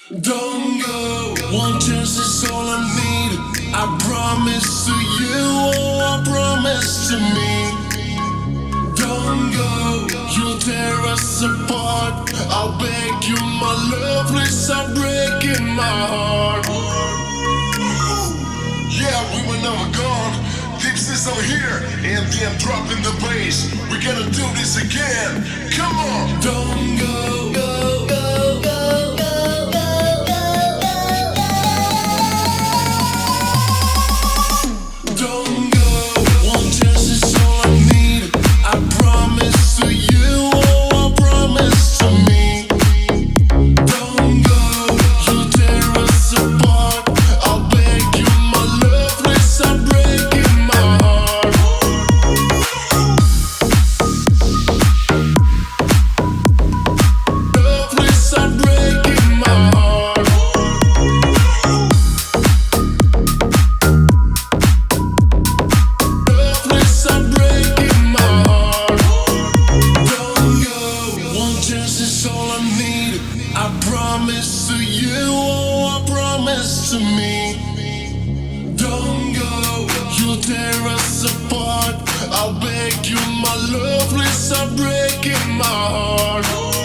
Don't go. One chance is all I need. I promise to you, oh, I promise to me. Don't go. You'll tear us apart. I'll beg you, my love, please stop breaking my heart. Yeah, we were never gone. This is over here, and then dropping the bass. We're gonna do this again. Come on. Don't go. Go, go, go, go, go, go, go. Don't go. One chance is all I need. I promise to you, oh, I promise to me. Don't go. You tear us apart. I'll beg you, my love, please stop breaking my heart. Love, please stop breaking my heart. Love, please stop breaking my heart. Don't go. One chance is all I need. I promise to you, oh, I promise to me. Don't go. You'll tear us apart. I'll beg you, my love, please stop breaking my heart.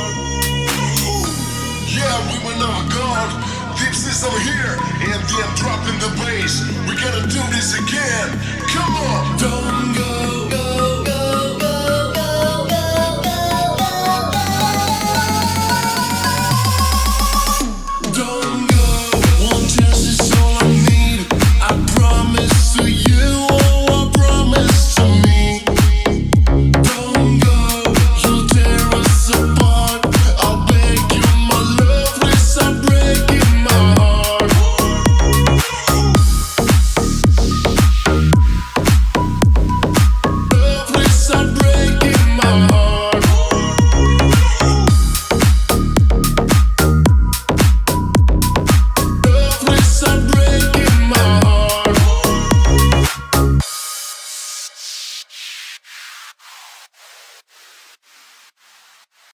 Yeah, we were never gone. This is over here, and then dropping the bass. We gotta do this again. Come on. Don't go.